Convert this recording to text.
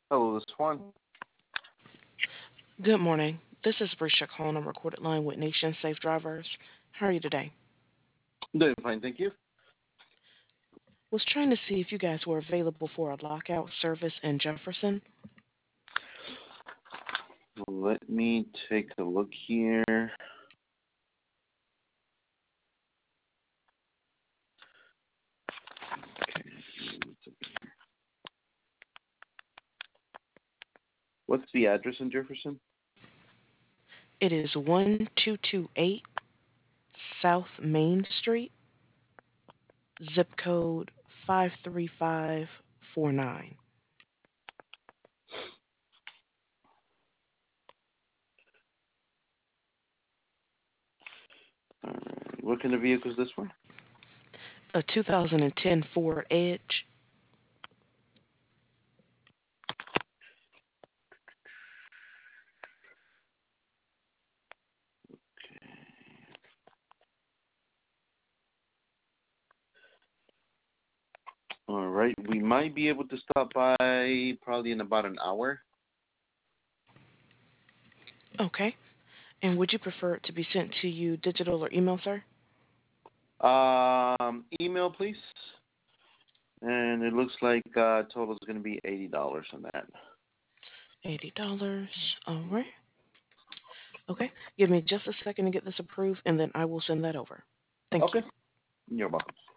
Hello, this is Juan. Good morning. This is Brisha calling on a recorded line with Nation Safe Drivers. How are you today? Doing fine, thank you. Was trying to see if you guys were available for a lockout service in Jefferson. Let me take a look here. What's the address in Jefferson? It is 1228 South Main Street, zip code 53549. What kind of vehicle is this one? A 2010 Ford Edge. All right, we might be able to stop by probably in about an hour. Okay. And would you prefer it to be sent to you digital or email, sir? Email, please. And it looks like total is going to be $80 on that. $80. All right. Okay. Give me just a second to get this approved, and then I will send that over. Thank you. Okay, you're welcome.